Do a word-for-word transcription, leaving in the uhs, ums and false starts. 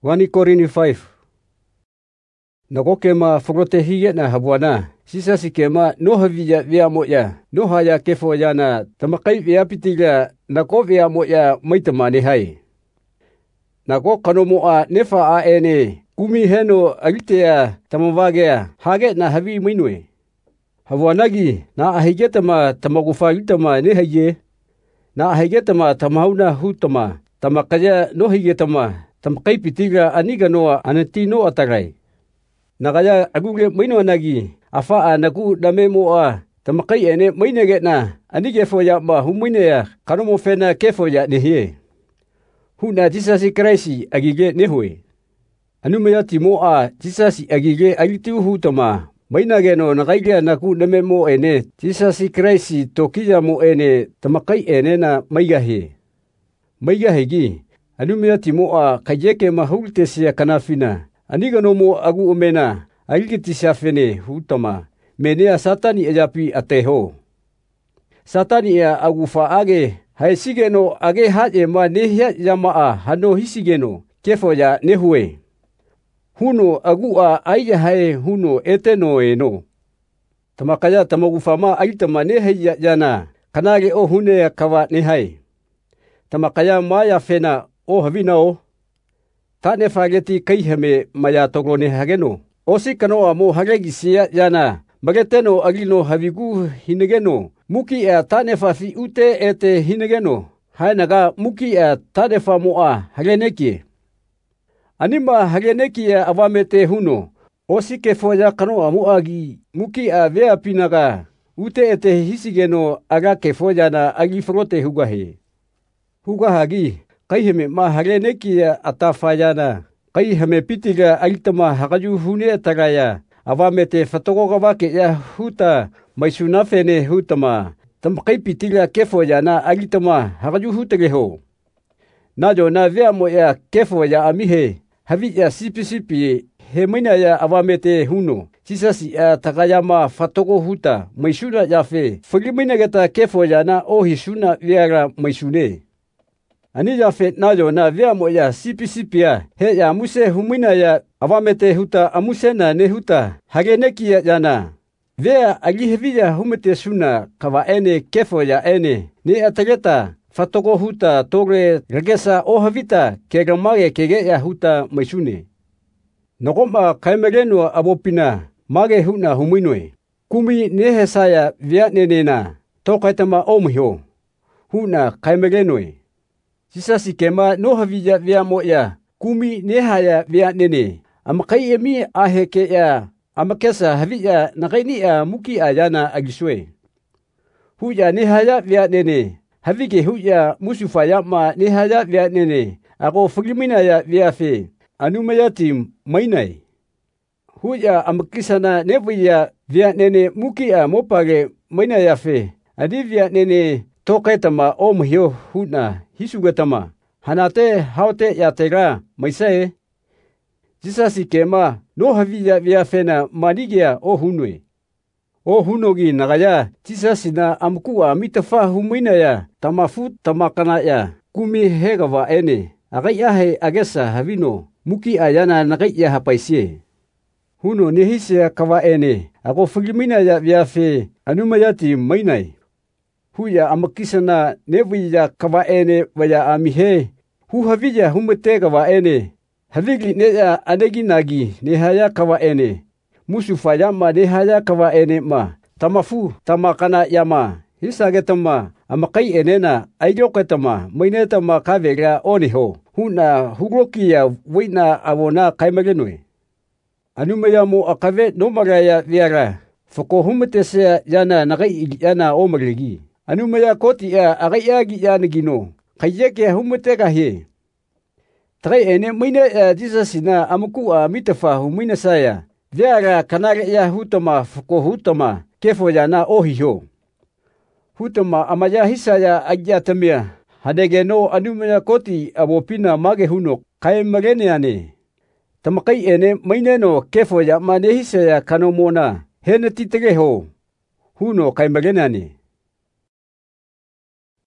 First Corinthians five. Nakokema fogote hiye na habwana. Sisa sikema no havija via moya. No haya kefo yana tamakai via pitiga nako via moya maitamani hai. Nako kanomo a nefa a ene kumi heno agitea tamavagea hage na havi minwe. Habwanagi na ahigetama tamagufagitama ne haye. Na ahigetama tamauna hutama tamakaya no higetama tamakai pitiga aniga noa anatino atagai. Nakaya aguge maino nagi afa a nagu dame moa tamakai ene mainege na anige foya ma humine ya kanomo fena kefoya nehie. Huna jisasi kraisi agige nehoe. Anumaya timoa jisasi agige agitu hutama mainage no nakaige nagu dame mo ene jisasi kraisi tokiya mo ene tamakai ene na maigahe. Maigahegi anumaya timoa kajeke mahultesia kanafina. Aniga no mo agu omena agigiti safene hutama menea satani ejapi ateho. Satani ea agu faage haisigeno age haje ma nehia yamaa hano hisigeno kefo ya nehue. Huno agu a aija hae huno eteno eno. Tamakaya tamagufama agitama nehia yana kanage o hune kawa nehai. Tamakaya maya fena o havinao. Tane fageti kaihame maya toglone hageno. Osi kano amo hagegisia yana. Mageteno agino havigu hinegeno. Muki ea tane fafi ute ete hinegeno. Hainaga muki ea tane fa moa hageneki. Anima hageneki ea avamete huno. Osi kefoya kano amo agi. Muki ea vea pinaga. Ute ete hisigeno aga kefoya na agi frote hugahe. Hugahagi. Kaihame ma hageneki ya atafayana. Kaihame pitiga aitama hakaju hune tagaya. Avamete fatogogawake ya huta maisunafene hutama. Tamakai pitiga kefo ya na aitama hakaju hutegeho. Najo na vea mo ya kefo ya amihe. Havi ya sipi sipi he mina ya avamete huno. Sisasi ya tagayama fatogo huta maisuna yafe. Fagimina geta kefo ya na ohisuna viaga maisune. Anija fet najo na vea mo ya sipi sipia he ya muse humina ya avamete huta amuse na ne huta hageneki ya jana. Vea agihevija humete suna kawa ene kefo ya ene ne atageta fatogo huta togre regesa ohavita kegamage kege ya huta maisune. Nogoma kaimereno abopina mage huna huminwe. Kumi nehe saya vea nenena tokaitama omhyo huna kaimerenoe. Sisasi kema no havija vea moya kumi nehaya vea nene. Amakai emi aheke ya amakesa havija nakaini ya muki ayana agiswe. Huja nehaya vea nene. Havige huja musufaya ma nehaya vea nene. Ako fagimina ya vea fe. Anumayati mainai. Huja amakisana nebuya vea nene muki ya mopage maina ya fe. Adi vea nene tokaitama omhyo huna. Hisugatama hanate haute yatega maisae. Jisasi kema no havija via fena manigia o hunwe. O hunogi nagaya jisasi na amkua mitafa humina ya tamafu tamakana ya kumi hegawa ene. Agayahe agesa havino muki ayana nagaya hapaisie. Huno nehise kawa ene. Ako fagimina ya via fe anumayati mainai. Huya amakisana nebuya kawa ene waya amihe. Hu havija humete kawa ene. Havigi neya anegi nagi nehaya kawa ene. Musufaya ma nehaya kawa ene ma. Tamafu tamakana yama. Hisagetama amakai enena aigoketama mainetama kavega oniho. Huna hugrokia wina awona kaimagenwe. Anumaya mo akave no magaya viara. Foko humete se yana nagai yana omaregi. Anumaya koti ya agayagi ya nagino. Kayeke humutega he. Trai ene mine ya jisasina amuku a mitafa humina saya. Viara kanare ya hutama fuko hutama kefo ya na ohiho. Hutama amaya hisaya agyatamia. Hadege no anumaya koti abopina mage huno kaya magene ane. Tamakai ene mine no kefo ya mane hisaya kanomona. Hene titegeho. Huno kaya magene ane.